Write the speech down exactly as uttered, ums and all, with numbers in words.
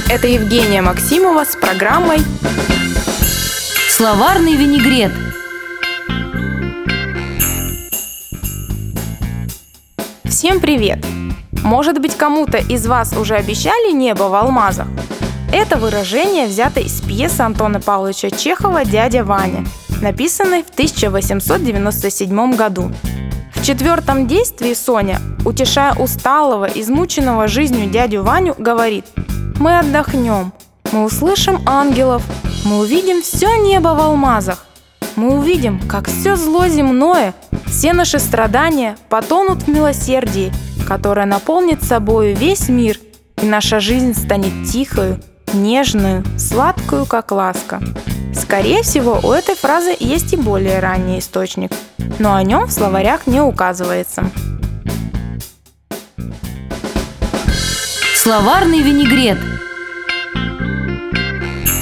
Это Евгения Максимова с программой Словарный винегрет. Всем привет! Может быть, кому-то из вас уже обещали небо в алмазах? Это выражение взято из пьесы Антона Павловича Чехова «Дядя Ваня», написанной в тысяча восемьсот девяносто седьмом году. В четвертом действии Соня, утешая усталого, измученного жизнью дядю Ваню, говорит: «Мы отдохнем, мы услышим ангелов, мы увидим все небо в алмазах, мы увидим, как все зло земное, все наши страдания потонут в милосердии, которое наполнит собою весь мир, и наша жизнь станет тихою, нежную, сладкую, как ласка». Скорее всего, у этой фразы есть и более ранний источник, но о нем в словарях не указывается. Словарный винегрет.